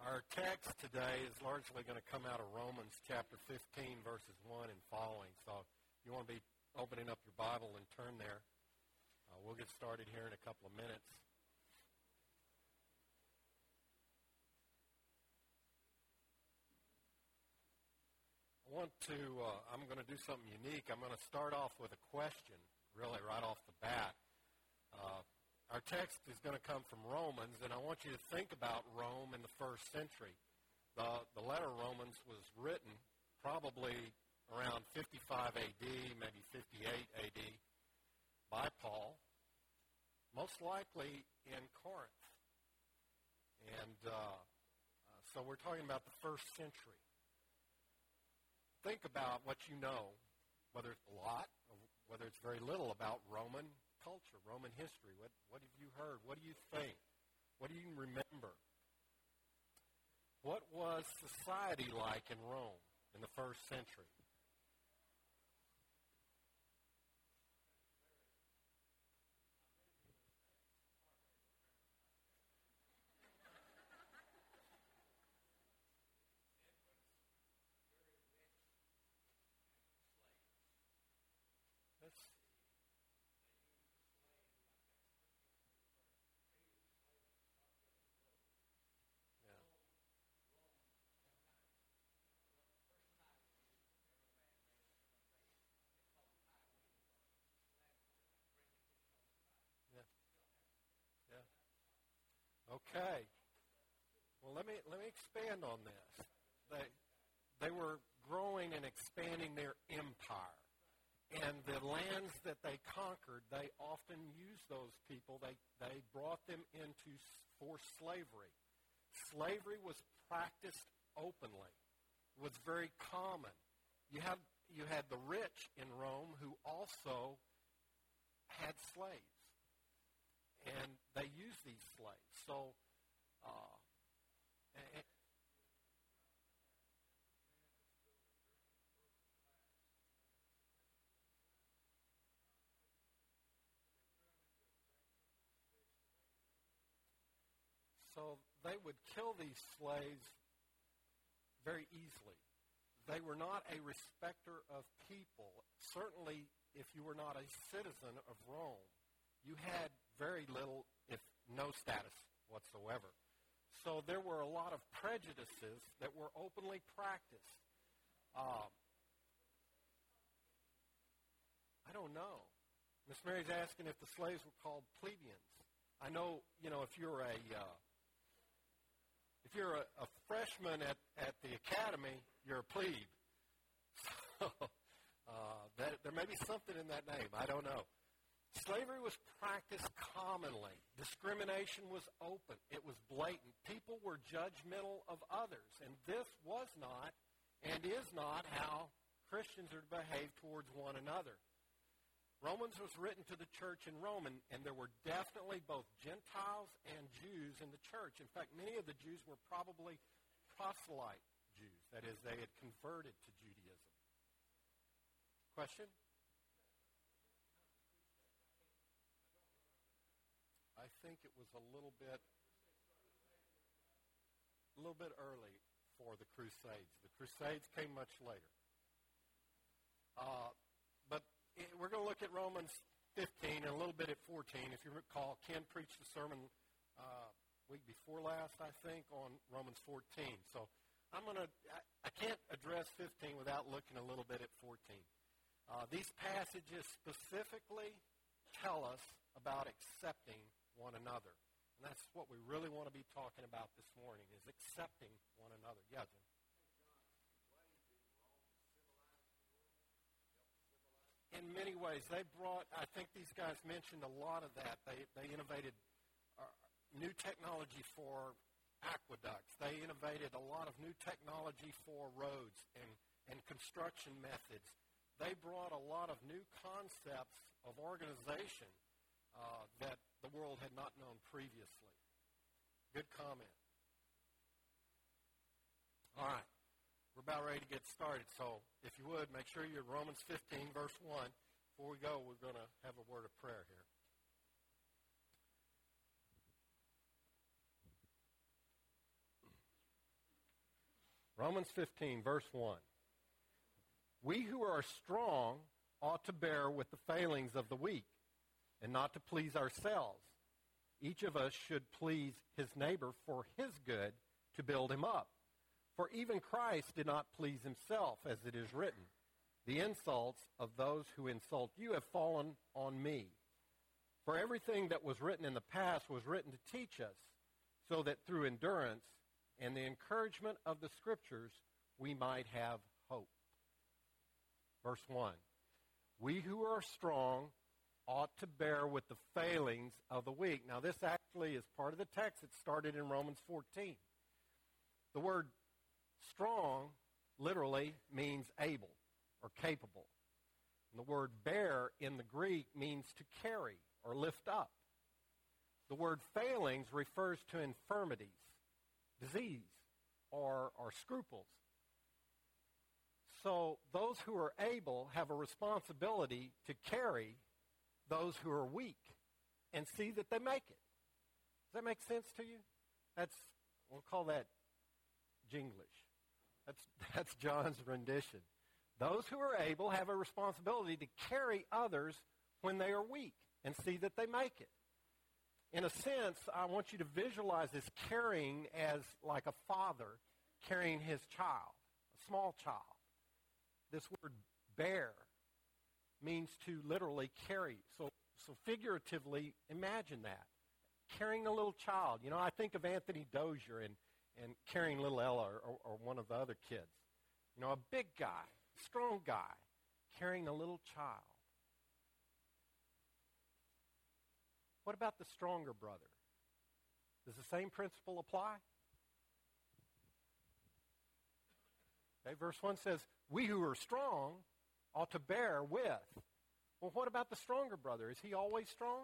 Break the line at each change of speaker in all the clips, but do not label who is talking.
Our text today is largely going to come out of Romans chapter 15, verses 1 and following. So if you want to be opening up your Bible and turn there, we'll get started here in a couple of minutes. I'm going to do something unique. I'm going to start off with a question, really, right off the bat. Our text is going to come from Romans, and I want you to think about Rome in the first century. The letter Romans was written probably around 55 A.D., maybe 58 A.D., by Paul, most likely in Corinth. And so we're talking about the first century. Think about what you know, whether it's a lot or whether it's very little about Roman culture, Roman history. What have you heard? What do you think? What do you remember? What was society like in Rome in the first century? Okay. Well, let me expand on this. They were growing and expanding their empire. And the lands that they conquered, they often used those people. They brought them for slavery. Slavery was practiced openly. It was very common. You had the rich in Rome who also had slaves. And they used these slaves. So, they would kill these slaves very easily. They were not a respecter of people. Certainly, if you were not a citizen of Rome, you had very little, if no status whatsoever. So there were a lot of prejudices that were openly practiced. I don't know. Miss Mary's asking if the slaves were called plebeians. I know, if you're a freshman at the academy, you're a plebe. So there may be something in that name. I don't know. Slavery was practiced commonly. Discrimination was open. It was blatant. People were judgmental of others. And this was not and is not how Christians are to behave towards one another. Romans was written to the church in Rome, and there were definitely both Gentiles and Jews in the church. In fact, many of the Jews were probably proselyte Jews. That is, they had converted to Judaism. Question? I think it was a little bit early for the Crusades. The Crusades came much later. But we're going to look at Romans 15 and a little bit at 14. If you recall, Ken preached a sermon week before last, I think, on Romans 14. So I can't address 15 without looking a little bit at 14. These passages specifically tell us about accepting one another. And that's what we really want to be talking about this morning, is accepting one another. Yeah, Jim. In many ways, I think these guys mentioned a lot of that. They innovated new technology for aqueducts. They innovated a lot of new technology for roads and construction methods. They brought a lot of new concepts of organization that the world had not known previously. Good comment. All right. We're about ready to get started. So if you would, make sure you're Romans 15, verse 1. Before we go, we're going to have a word of prayer here. Romans 15, verse 1. We who are strong ought to bear with the failings of the weak and not to please ourselves. Each of us should please his neighbor for his good, to build him up. For even Christ did not please himself, as it is written, the insults of those who insult you have fallen on me. For everything that was written in the past was written to teach us, so that through endurance and the encouragement of the Scriptures we might have hope. Verse 1. We who are strong ought to bear with the failings of the weak. Now this actually is part of the text that started in Romans 14. The word strong literally means able or capable. And the word bear in the Greek means to carry or lift up. The word failings refers to infirmities, disease, or scruples. So those who are able have a responsibility to carry those who are weak and see that they make it. Does that make sense to you? We'll call that Jinglish. That's John's rendition. Those who are able have a responsibility to carry others when they are weak and see that they make it. In a sense, I want you to visualize this carrying as like a father carrying his child, a small child. This word bear means to literally carry. So figuratively, imagine that. Carrying a little child. You know, I think of Anthony Dozier and carrying little Ella or one of the other kids. You know, a big guy, strong guy, carrying a little child. What about the stronger brother? Does the same principle apply? Okay, verse 1 says, we who are strong ought to bear with. Well, what about the stronger brother? Is he always strong?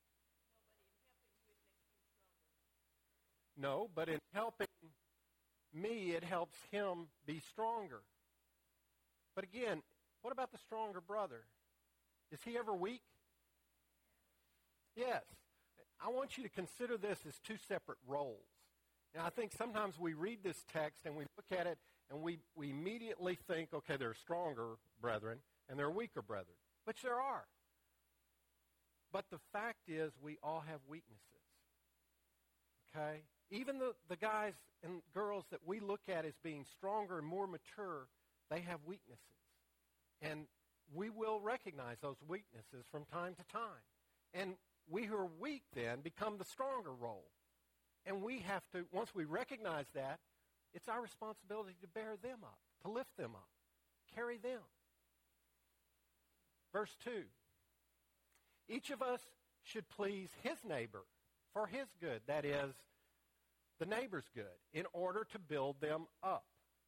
No, but in helping me, it helps him be stronger. But again, what about the stronger brother? Is he ever weak? Yes. I want you to consider this as two separate roles. Now, I think sometimes we read this text and we look at it and we immediately think, okay, there are stronger brethren and there are weaker brethren, which there are. But the fact is we all have weaknesses. Okay? Even the guys and girls that we look at as being stronger and more mature, they have weaknesses. And we will recognize those weaknesses from time to time. And we who are weak then become the stronger role. And we have to, once we recognize that, it's our responsibility to bear them up, to lift them up, carry them. Verse 2. Each of us should please his neighbor for his good, that is, the neighbor's good, in order to build them up.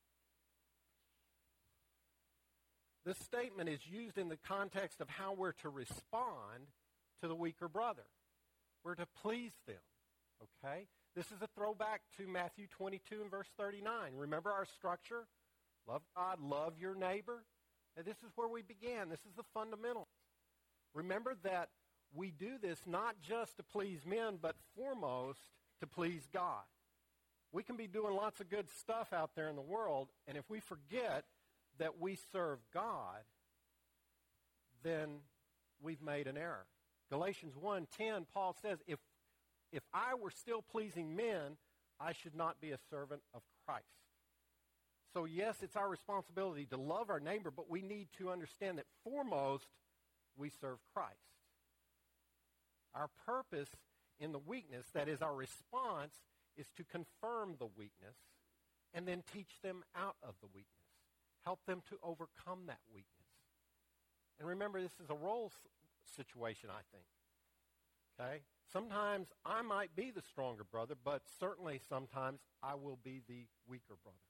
This statement is used in the context of how we're to respond to the weaker brother. We're to please them, okay? This is a throwback to Matthew 22 and verse 39. Remember our structure? Love God, love your neighbor. And this is where we began. This is the fundamentals. Remember that we do this not just to please men, but foremost to please God. We can be doing lots of good stuff out there in the world, and if we forget that we serve God, then we've made an error. Galatians 1:10, Paul says, if I were still pleasing men, I should not be a servant of Christ. So yes, it's our responsibility to love our neighbor, but we need to understand that foremost, we serve Christ. Our purpose in the weakness, that is our response, is to confirm the weakness and then teach them out of the weakness. Help them to overcome that weakness. And remember, this is a role situation, I think. Okay? Sometimes I might be the stronger brother, but certainly sometimes I will be the weaker brother.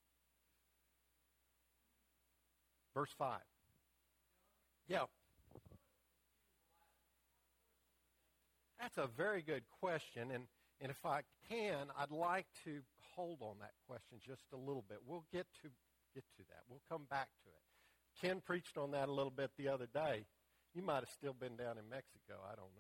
Verse 5. Yeah. That's a very good question, and if I can, I'd like to hold on that question just a little bit. We'll get to that. We'll come back to it. Ken preached on that a little bit the other day. You might have still been down in Mexico. I don't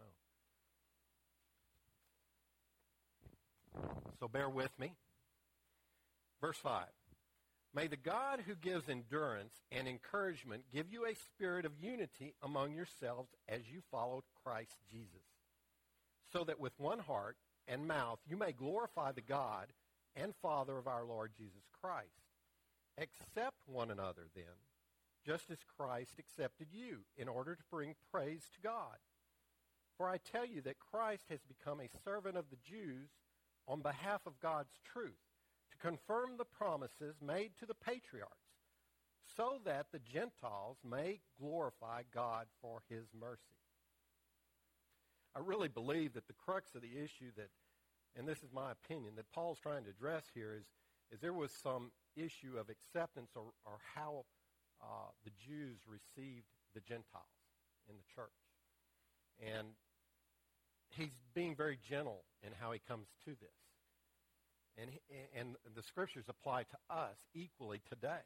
know. So bear with me. Verse 5. May the God who gives endurance and encouragement give you a spirit of unity among yourselves as you follow Christ Jesus, so that with one heart and mouth you may glorify the God and Father of our Lord Jesus Christ. Accept one another then, just as Christ accepted you, in order to bring praise to God. For I tell you that Christ has become a servant of the Jews on behalf of God's truth, to confirm the promises made to the patriarchs, so that the Gentiles may glorify God for his mercy. I really believe that the crux of the issue that, and this is my opinion, that Paul's trying to address here is there was some issue of acceptance or how the Jews received the Gentiles in the church. And he's being very gentle in how he comes to this. And the scriptures apply to us equally today.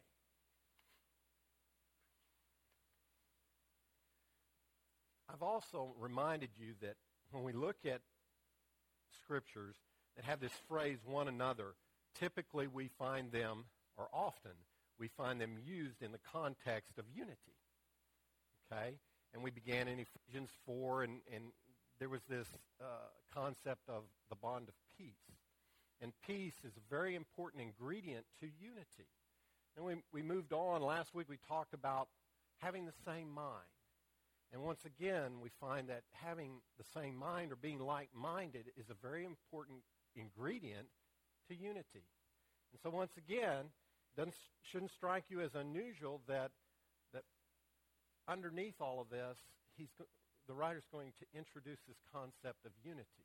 I've also reminded you that when we look at scriptures that have this phrase, one another, typically we find them, or often, we find them used in the context of unity. Okay? And we began in Ephesians 4, and there was this concept of the bond of peace. And peace is a very important ingredient to unity. And we moved on. Last week we talked about having the same mind. And once again, we find that having the same mind or being like-minded is a very important ingredient to unity. And so once again, shouldn't strike you as unusual that underneath all of this, the writer's going to introduce this concept of unity.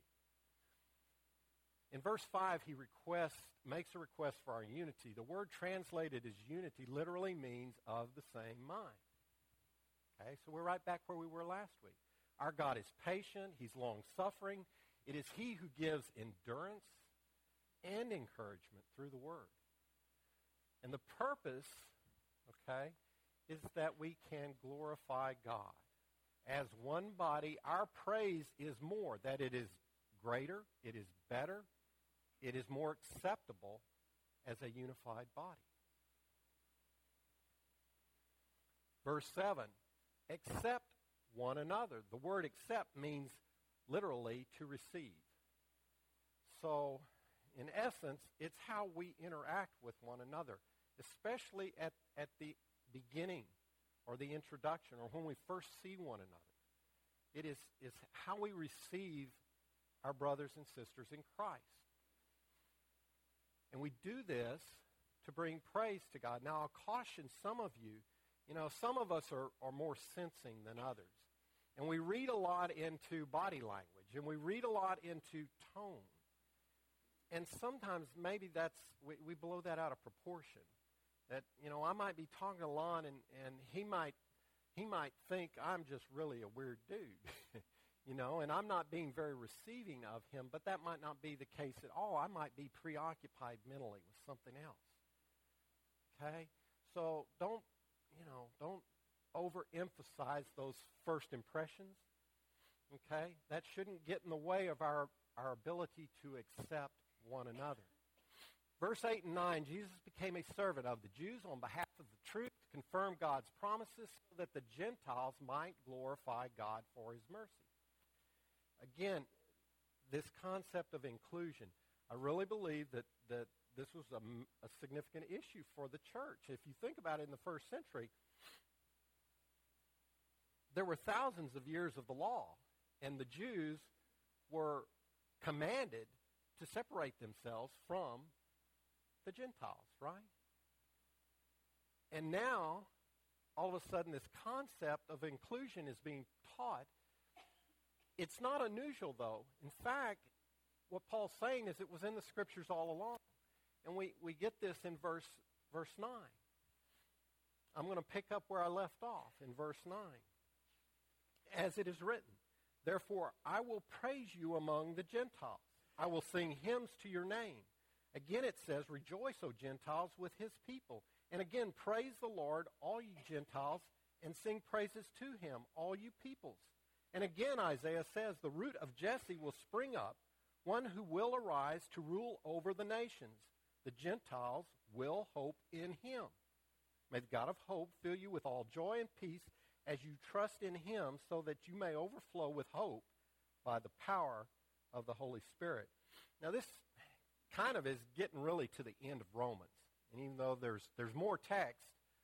In verse 5, he makes a request for our unity. The word translated as unity literally means of the same mind. Okay, so we're right back where we were last week. Our God is patient. He's long-suffering. It is he who gives endurance and encouragement through the word. And the purpose, okay, is that we can glorify God. As one body, our praise is more, that it is greater, it is better, it is more acceptable as a unified body. Verse 7, accept one another. The word accept means literally to receive. So, in essence, it's how we interact with one another, especially at the beginning or the introduction or when we first see one another. It is how we receive our brothers and sisters in Christ. And we do this to bring praise to God. Now, I'll caution some of you, some of us are more sensing than others. And we read a lot into body language, and we read a lot into tone. And sometimes maybe we blow that out of proportion. That, I might be talking to Lon, and he might think I'm just really a weird dude, and I'm not being very receiving of him, but that might not be the case at all. I might be preoccupied mentally with something else. Okay? So don't overemphasize those first impressions. Okay? That shouldn't get in the way of our ability to accept one another. Verse 8 and 9, Jesus became a servant of the Jews on behalf of the truth to confirm God's promises so that the Gentiles might glorify God for his mercy. Again, this concept of inclusion, I really believe that this was a significant issue for the church. If you think about it, in the first century, there were thousands of years of the law, and the Jews were commanded to separate themselves from the Gentiles, right? And now, all of a sudden, this concept of inclusion is being taught. It's not unusual, though. In fact, what Paul's saying is it was in the Scriptures all along. And we get this in verse 9. I'm going to pick up where I left off in verse 9. As it is written, therefore I will praise you among the Gentiles. I will sing hymns to your name. Again it says, rejoice, O Gentiles, with his people. And again, praise the Lord, all you Gentiles, and sing praises to him, all you peoples. And again Isaiah says, the root of Jesse will spring up, one who will arise to rule over the nations. the Gentiles will hope in him. May the God of hope fill you with all joy and peace as you trust in him, so that you may overflow with hope by the power of the Holy Spirit. Now, this kind of is getting really to the end of Romans. And even though there's more text,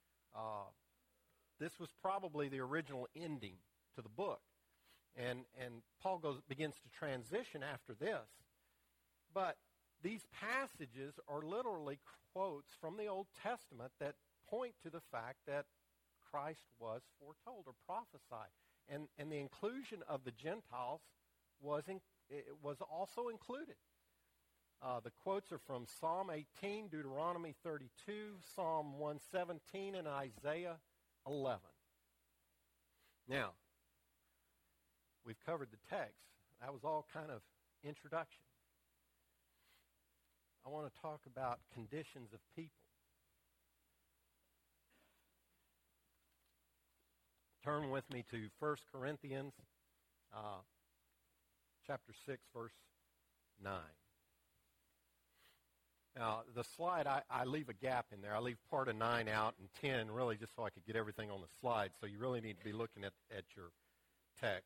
this was probably the original ending to the book. And Paul begins to transition after this. But these passages are literally quotes from the Old Testament that point to the fact that Christ was foretold or prophesied. And the inclusion of the Gentiles was also included. The quotes are from Psalm 18, Deuteronomy 32, Psalm 117, and Isaiah 11. Now, we've covered the text. That was all kind of introduction. I want to talk about conditions of people. Turn with me to 1 Corinthians chapter 6, verse 9. Now, the slide, I leave a gap in there. I leave part of 9 out and 10, really just so I could get everything on the slide. So you really need to be looking at your text.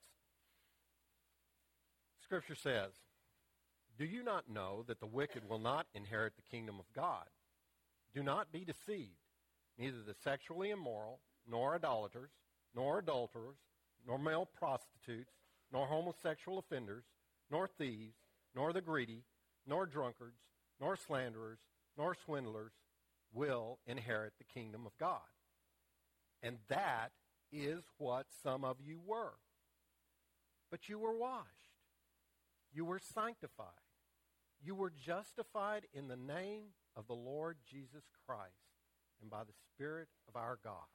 Scripture says, "Do you not know that the wicked will not inherit the kingdom of God? Do not be deceived. Neither the sexually immoral, nor idolaters, nor adulterers, nor male prostitutes, nor homosexual offenders, nor thieves, nor the greedy, nor drunkards, nor slanderers, nor swindlers will inherit the kingdom of God." And that is what some of you were. But you were washed. You were sanctified. You were justified in the name of the Lord Jesus Christ and by the Spirit of our God.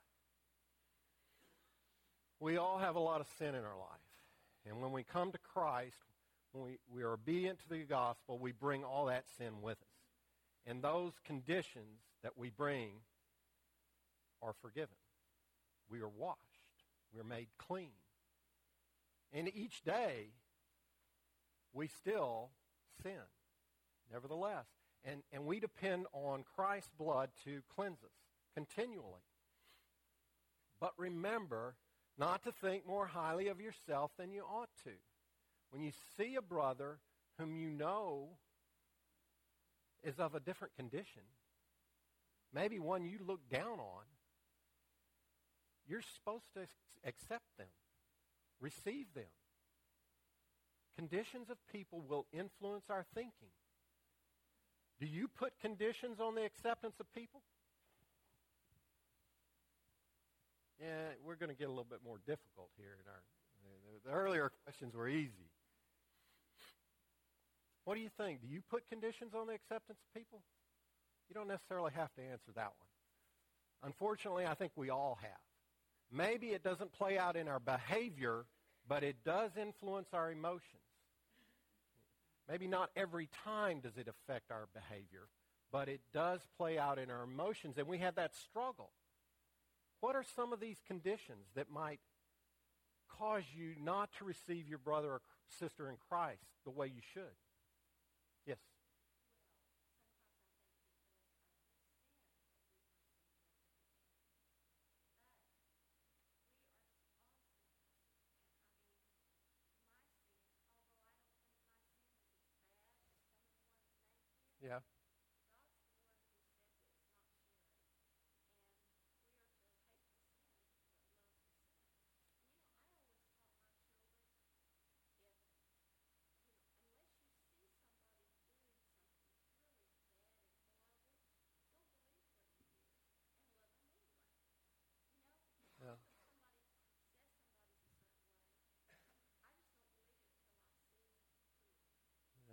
We all have a lot of sin in our life. And when we come to Christ, when we are obedient to the gospel, we bring all that sin with us. And those conditions that we bring are forgiven. We are washed. We are made clean. And each day, we still sin, nevertheless. And we depend on Christ's blood to cleanse us continually. But remember not to think more highly of yourself than you ought to. When you see a brother whom you know is of a different condition, maybe one you look down on, you're supposed to accept them, receive them. Conditions of people will influence our thinking. Do you put conditions on the acceptance of people? Yeah, we're going to get a little bit more difficult here. The earlier questions were easy. What do you think? Do you put conditions on the acceptance of people? You don't necessarily have to answer that one. Unfortunately, I think we all have. Maybe it doesn't play out in our behavior, but it does influence our emotions. Maybe not every time does it affect our behavior, but it does play out in our emotions, and we have that struggle. What are some of these conditions that might cause you not to receive your brother or sister in Christ the way you should? Yes. Yeah. Yeah. Yeah.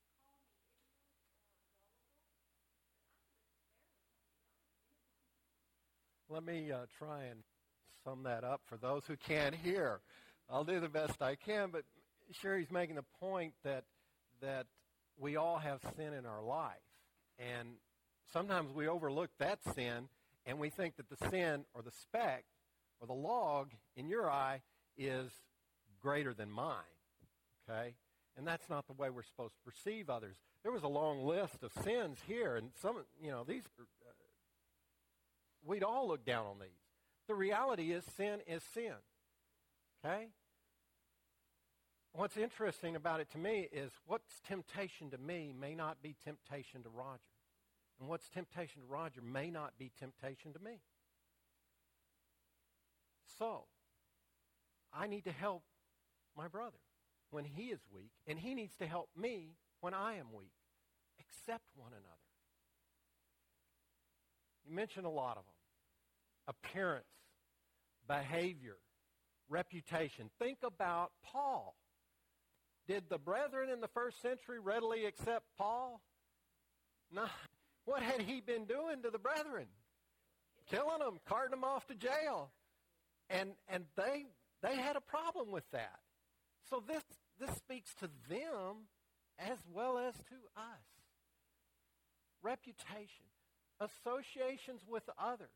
Let me try and sum that up for those who can't hear. I'll do the best I can, but Sherry's making the point that we all have sin in our life. And sometimes we overlook that sin, and we think that the sin or the speck or the log in your eye is greater than mine, okay? And that's not the way we're supposed to perceive others. there was a long list of sins here, and some, these, we'd all look down on these. The reality is sin, okay? What's interesting about it to me is what's temptation to me may not be temptation to Roger. And what's temptation to Roger may not be temptation to me. So, I need to help my brother when he is weak, and he needs to help me when I am weak. Accept one another. You mentioned a lot of them. Appearance, behavior, reputation. Think about Paul. Did the brethren in the first century readily accept Paul? No. What had he been doing to the brethren? Killing them, carting them off to jail. And they had a problem with that. So this speaks to them as well as to us. Reputation, associations with others,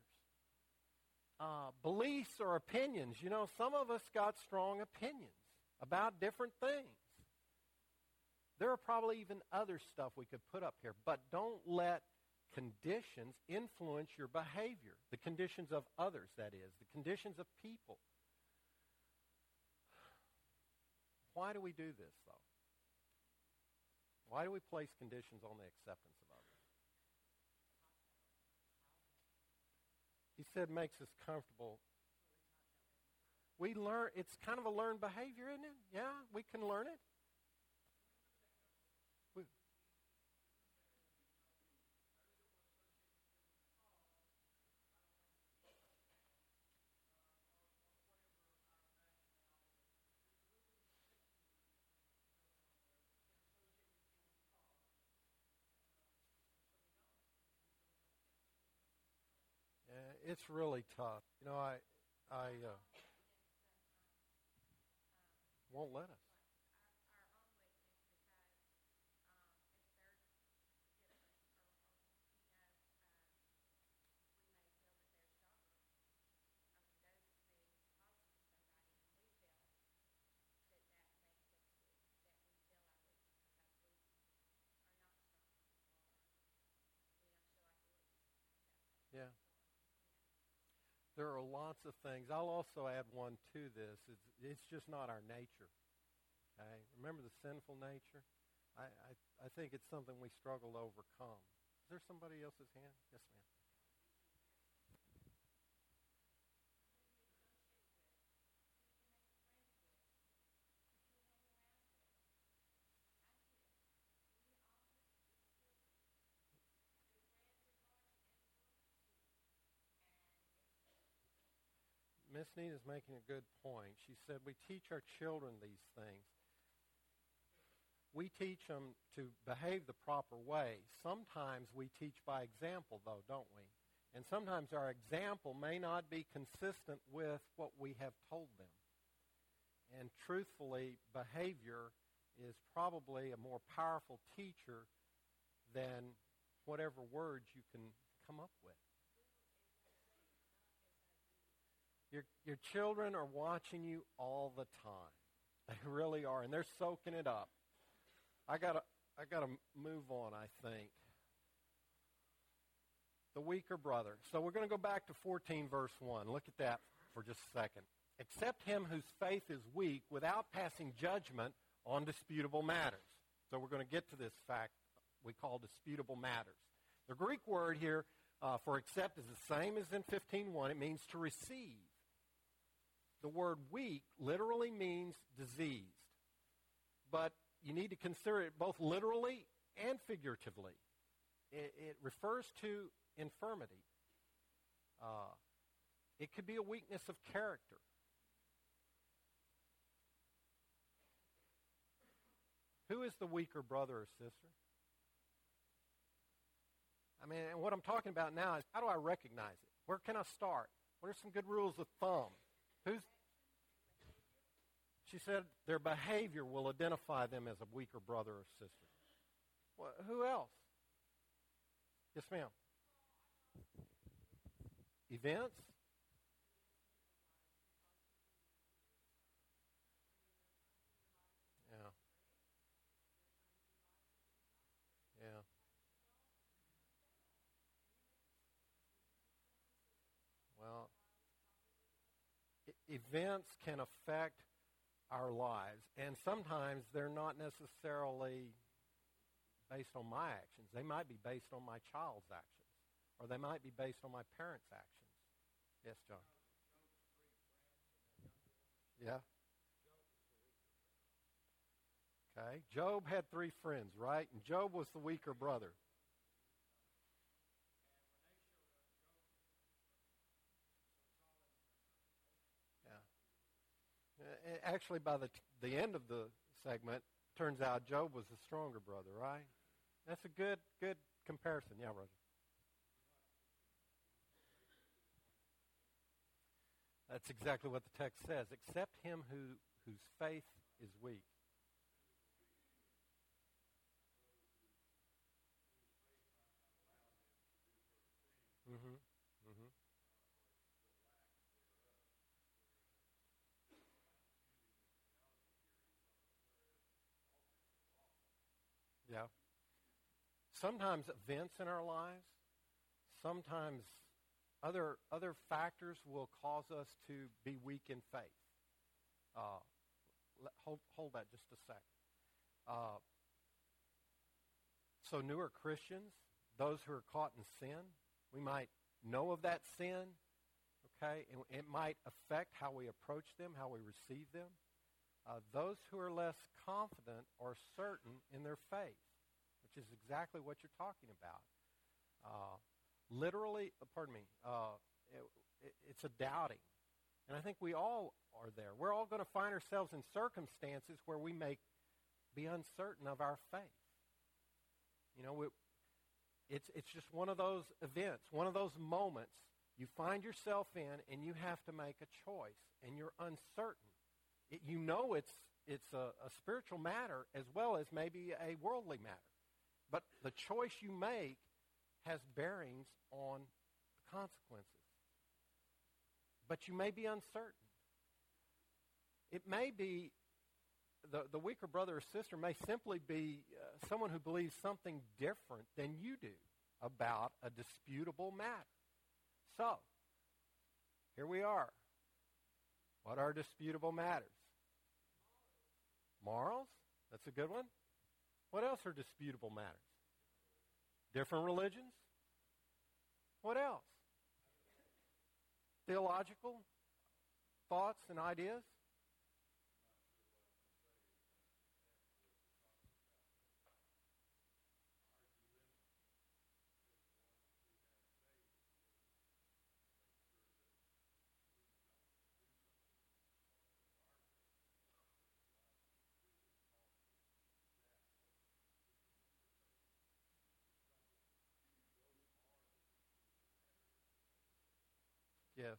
beliefs or opinions. Some of us got strong opinions about different things. There are probably even other stuff we could put up here, but don't let conditions influence your behavior. The conditions of others, that is. The conditions of people. Why do we do this, though? Why do we place conditions on the acceptance of others? He said makes us comfortable. We learn, it's kind of a learned behavior, isn't it? Yeah, we can learn it. It's really tough. I won't let us. Yeah. There are lots of things. I'll also add one to this. It's just not our nature. Okay? Remember the sinful nature? I think it's something we struggle to overcome. Is there somebody else's hand? Yes, ma'am. Miss Nina's making a good point. She said we teach our children these things. We teach them to behave the proper way. Sometimes we teach by example, though, don't we? And sometimes our example may not be consistent with what we have told them. And truthfully, behavior is probably a more powerful teacher than whatever words you can come up with. Your children are watching you all the time. They really are, and they're soaking it up. I gotta move on, I think. The weaker brother. So we're going to go back to 14, verse 1. Look at that for just a second. Accept him whose faith is weak without passing judgment on disputable matters. So we're going to get to this fact we call disputable matters. The Greek word here for accept is the same as in 15:1. It means to receive. The word weak literally means diseased. But you need to consider it both literally and figuratively. It refers to infirmity. It could be a weakness of character. Who is the weaker brother or sister? I mean, and what I'm talking about now is how do I recognize it? Where can I start? What are some good rules of thumb? She said their behavior will identify them as a weaker brother or sister. Well, who else? Yes, ma'am. Events? Yeah. events can affect our lives, and sometimes they're not necessarily based on my actions. They might be based on my child's actions, or they might be based on my parents' actions. Yes, John? Yeah? Okay. Job had 3 friends, right? And Job was the weaker brother. Yeah. Actually, by the end of the segment, turns out Job was the stronger brother, right? That's a good comparison. Yeah, Roger. That's exactly what the text says. Except him whose faith is weak. Mm-hmm. Mm-hmm. Yeah. Sometimes events in our lives, sometimes other factors will cause us to be weak in faith. Uh, hold that just a sec. Uh, so newer Christians, those who are caught in sin, we might know of that sin, okay, and it might affect how we approach them, how we receive them. Those who are less confident or certain in their faith, which is exactly what you're talking about. It's a doubting. And I think we all are there. We're all going to find ourselves in circumstances where we may be uncertain of our faith. You know, it's just one of those events, one of those moments you find yourself in, and you have to make a choice, and you're uncertain. It's a spiritual matter as well as maybe a worldly matter. But the choice you make has bearings on the consequences. But you may be uncertain. It may be the weaker brother or sister may simply be someone who believes something different than you do about a disputable matter. So, here we are. What are disputable matters? Morals? That's a good one. What else are disputable matters? Different religions? What else? Theological thoughts and ideas? Yes.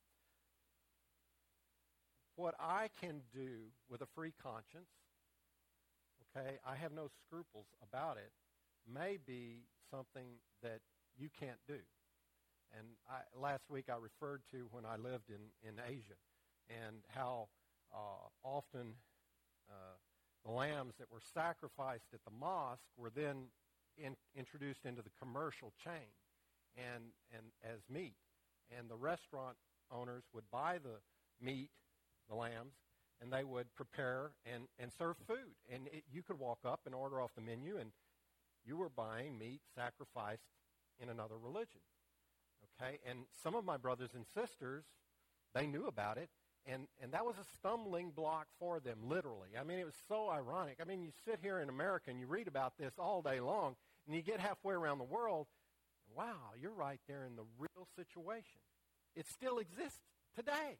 What I can do with a free conscience, okay, I have no scruples about it, may be something that you can't do. And last week I referred to when I lived in Asia and how often the lambs that were sacrificed at the mosque were then introduced into the commercial chain and as meat. And the restaurant owners would buy the meat, the lambs, and they would prepare and serve food. And you could walk up and order off the menu, and you were buying meat sacrificed in another religion. Okay? And some of my brothers and sisters, they knew about it, and that was a stumbling block for them, literally. I mean, it was so ironic. I mean, you sit here in America, and you read about this all day long, and you get halfway around the world, wow, you're right there in the real situation. It still exists today.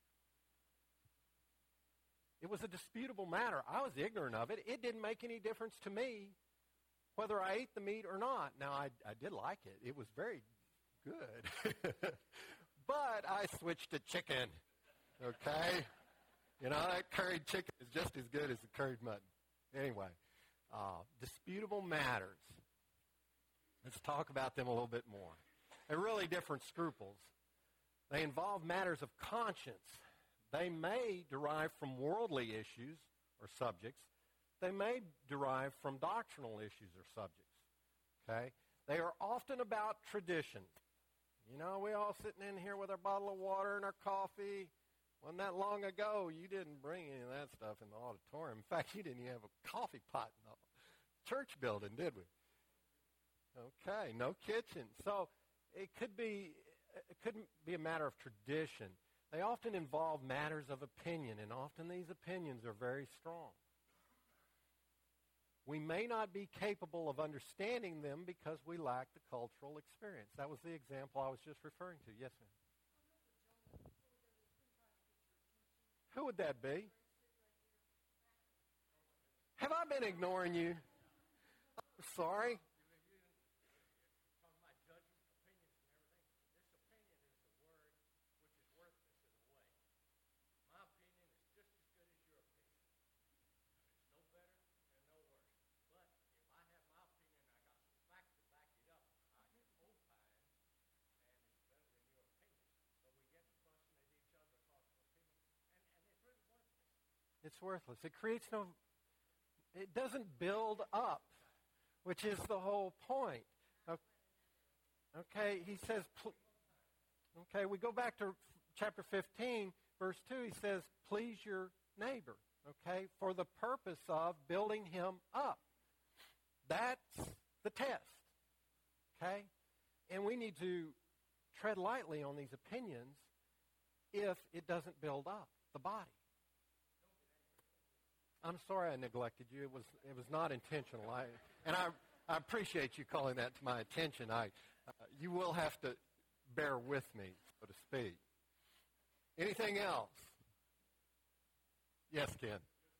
It was a disputable matter. I was ignorant of it. It didn't make any difference to me whether I ate the meat or not. Now, I did like it. It was very good. But I switched to chicken, okay? You know, that curried chicken is just as good as the curried mutton. Anyway, disputable matters. Let's talk about them a little bit more. They're really different scruples. They involve matters of conscience. They may derive from worldly issues or subjects. They may derive from doctrinal issues or subjects. Okay? They are often about tradition. You know, we all sitting in here with our bottle of water and our coffee, Wasn't that long ago, you didn't bring any of that stuff in the auditorium. In fact, you didn't even have a coffee pot in the church building, did we? Okay, no kitchen. So it couldn't be a matter of tradition. They often involve matters of opinion, and often these opinions are very strong. We may not be capable of understanding them because we lack the cultural experience. That was the example I was just referring to. Yes, ma'am. Who would that be? Have I been ignoring you? I'm sorry. It's worthless. It doesn't build up, which is the whole point. Okay, he says, okay, we go back to chapter 15, verse 2. He says, please your neighbor, okay, for the purpose of building him up. That's the test, okay? And we need to tread lightly on these opinions if it doesn't build up the body. I'm sorry I neglected you. It was not intentional. I appreciate you calling that to my attention. You will have to bear with me, so to speak. Anything else? Yes, Ken.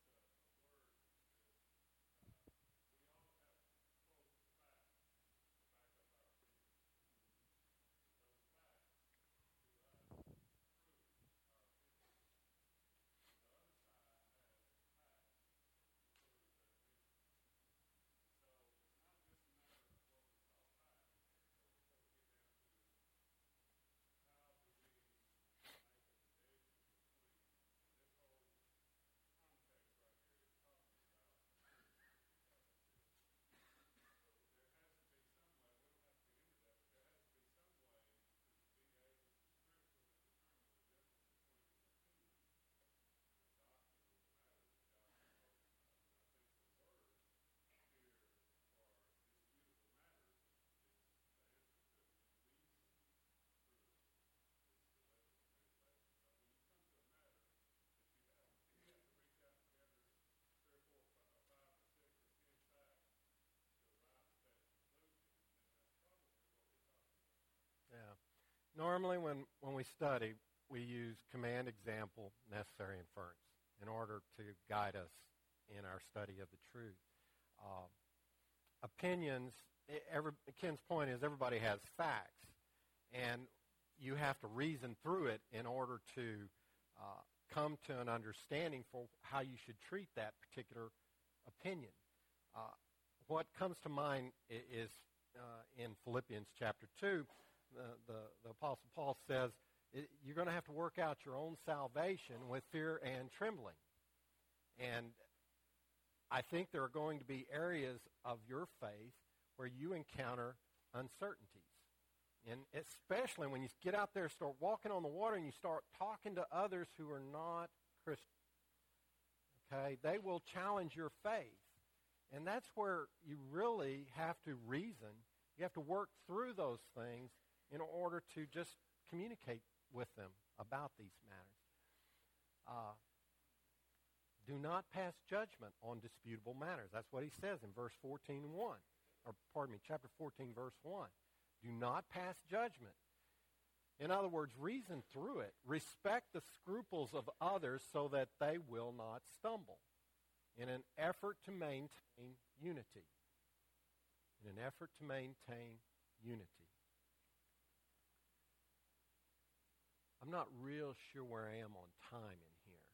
Yeah. Normally when we study, we use command, example, necessary inference in order to guide us in our study of the truth. Opinions, Ken's point is everybody has facts, and you have to reason through it in order to come to an understanding for how you should treat that particular opinion. What comes to mind is in Philippians chapter 2, the Apostle Paul says, you're going to have to work out your own salvation with fear and trembling. And I think there are going to be areas of your faith where you encounter uncertainties. And especially when you get out there, start walking on the water, and you start talking to others who are not Christians. Okay? They will challenge your faith. And that's where you really have to reason. You have to work through those things in order to just communicate with them about these matters. Do not pass judgment on disputable matters. That's what he says in verse 14:1. Or pardon me, chapter 14, verse 1. Do not pass judgment. In other words, reason through it. Respect the scruples of others so that they will not stumble in an effort to maintain unity. In an effort to maintain unity. I'm not real sure where I am on time in here.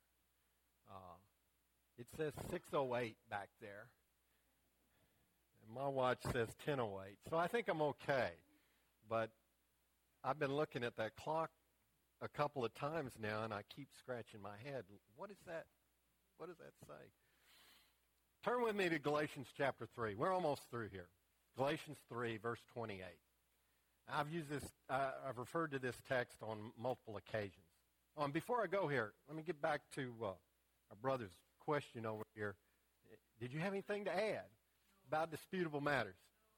It says 6:08 back there. And my watch says 10:08. So I think I'm okay. But I've been looking at that clock a couple of times now, and I keep scratching my head. What is that? What does that say? Turn with me to Galatians chapter 3. We're almost through here. Galatians 3, verse 28. I've referred to this text on multiple occasions. Before I go here, let me get back to our brother's question over here. Did you have anything to add about disputable matters?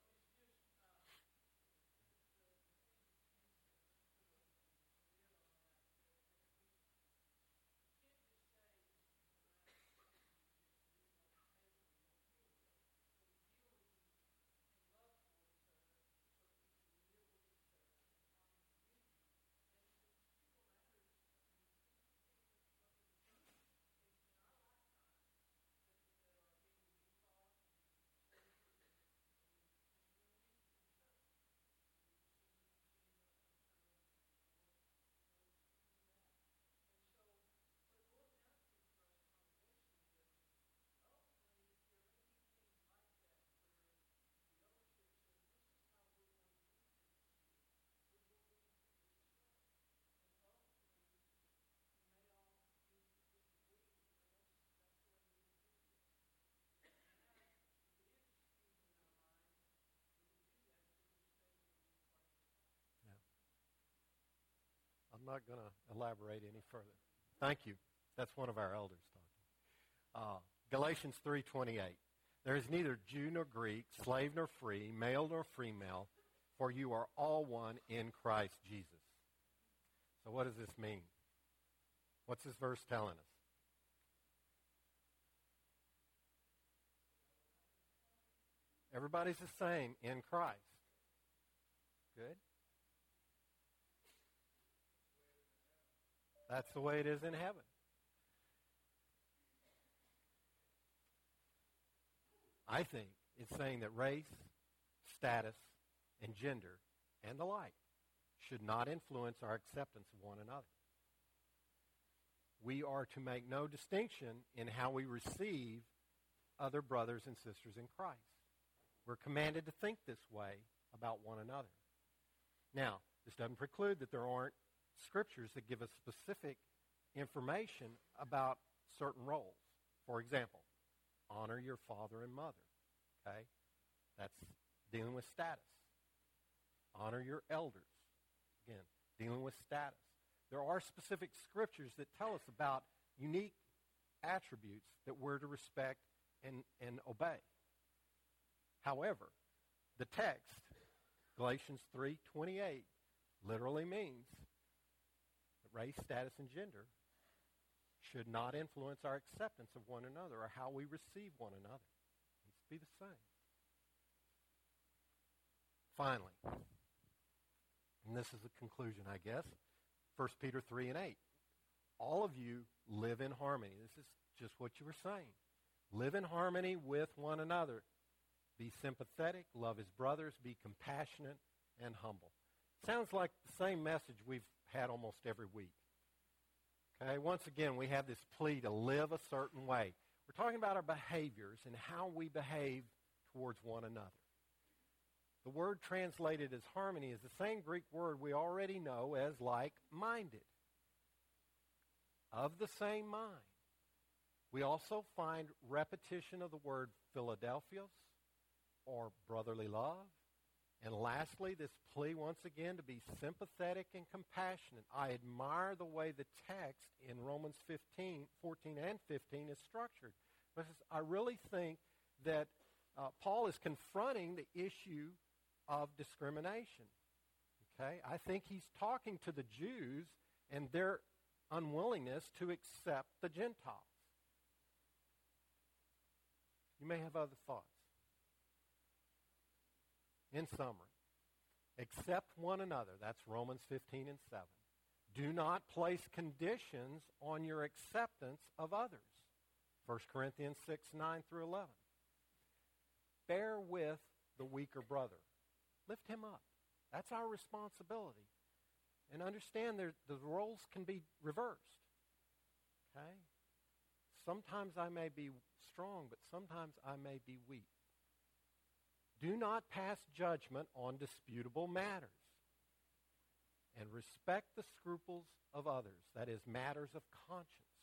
I'm not going to elaborate any further. Thank you. That's one of our elders talking. Galatians 3:28. There is neither Jew nor Greek, slave nor free, male nor female, for you are all one in Christ Jesus. So what does this mean? What's this verse telling us? Everybody's the same in Christ. Good. That's the way it is in heaven. I think it's saying that race, status, and gender, and the like, should not influence our acceptance of one another. We are to make no distinction in how we receive other brothers and sisters in Christ. We're commanded to think this way about one another. Now, this doesn't preclude that there aren't scriptures that give us specific information about certain roles. For example, honor your father and mother. Okay? That's dealing with status. Honor your elders. Again, dealing with status. There are specific scriptures that tell us about unique attributes that we're to respect and obey. However, the text, Galatians 3:28, literally means that race, status, and gender should not influence our acceptance of one another or how we receive one another. It needs to be the same. Finally, and this is the conclusion, I guess, 1 Peter 3:8. All of you live in harmony. This is just what you were saying. Live in harmony with one another. Be sympathetic, love his brothers, be compassionate, and humble. Sounds like the same message we've had almost every week. Okay, once again, we have this plea to live a certain way. We're talking about our behaviors and how we behave towards one another. The word translated as harmony is the same Greek word we already know as like-minded. Of the same mind. We also find repetition of the word Philadelphios, or brotherly love. And lastly, this plea once again to be sympathetic and compassionate. I admire the way the text in Romans 14 and 15 is structured. Because I really think that Paul is confronting the issue of discrimination. Okay? I think he's talking to the Jews and their unwillingness to accept the Gentiles. You may have other thoughts. In summary, accept one another. That's Romans 15 and 7. Do not place conditions on your acceptance of others. 1 Corinthians 6, 9 through 11. Bear with the weaker brother. Lift him up. That's our responsibility. And understand the roles can be reversed. Okay? Sometimes I may be strong, but sometimes I may be weak. Do not pass judgment on disputable matters. And respect the scruples of others. That is, matters of conscience.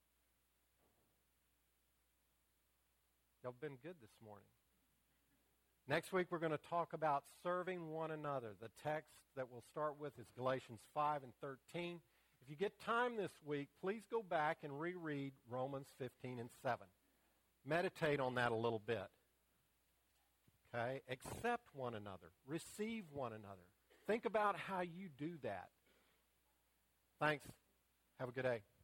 Y'all been good this morning. Next week we're going to talk about serving one another. The text that we'll start with is Galatians 5 and 13. If If you get time this week, please go back and reread Romans 15 and 7. Meditate on that a little bit. Okay? Accept one another. Receive one another. Think about how you do that. Thanks. Have a good day.